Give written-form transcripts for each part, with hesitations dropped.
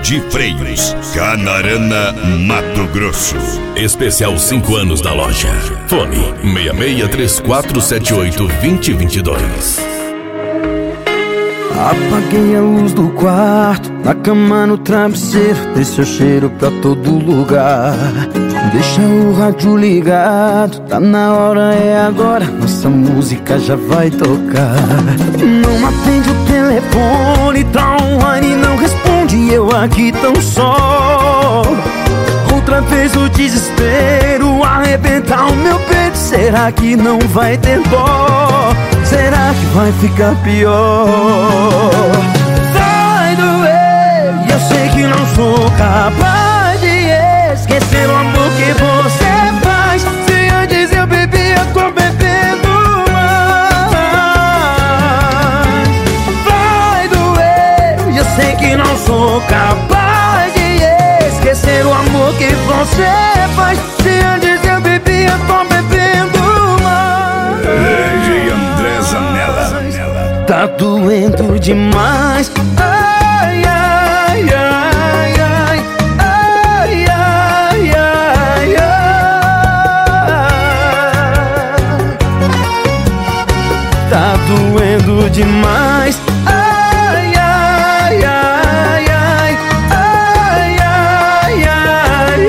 de Freios, Canarana, Mato Grosso. Especial 5 anos da loja. Fone 6634782022. Apaguei a luz do quarto, na cama, no travesseiro, deixa o cheiro pra todo lugar. Deixa o rádio ligado, tá na hora, é agora, nossa música já vai tocar. Não atende o telefone, tá online, não responde, eu aqui tão só. Outra vez o desespero arrebentar o meu peito, será que não vai ter dó? Será que vai ficar pior? Vai doer, e eu sei que não sou capaz de esquecer o amor que você faz. Se antes eu bebia, eu tô bebendo mais. Vai doer, e eu sei que não sou capaz de esquecer o amor que você faz. Se antes eu bebia, eu tô bebendo mais. DJ André Zanella. Tá doendo demais. Ai, ai, ai, ai. Ai, ai, ai, ai. Tá doendo demais. Ai, ai, ai, ai. Ai, ai, ai,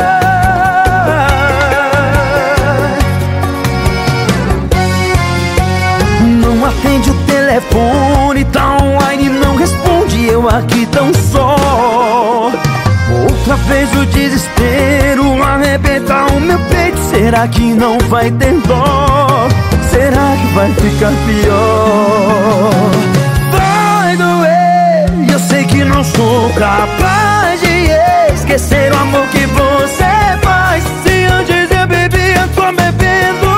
ai. Não atende o telefone, tá online, não responde, eu aqui tão só. Outra vez o desespero arrebenta o meu peito, será que não vai ter dó? Será que vai ficar pior? Vai doer, e eu sei que não sou capaz de esquecer o amor que você faz. Se antes eu bebia, eu tô bebendo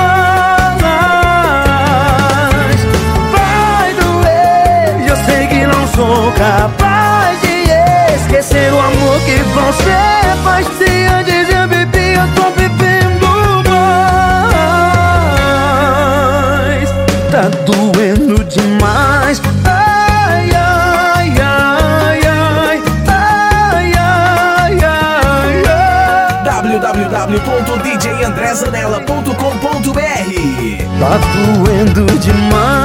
mais. Vai doer, e eu sei que não sou capaz de esquecer o amor que você faz. Se antes eu bebia, eu tô bebendo mais. Tá doendo demais. Ai, ai, ai, ai. Ai, ai, ai, ai. www.djandrezanella.com.br. Tá doendo demais.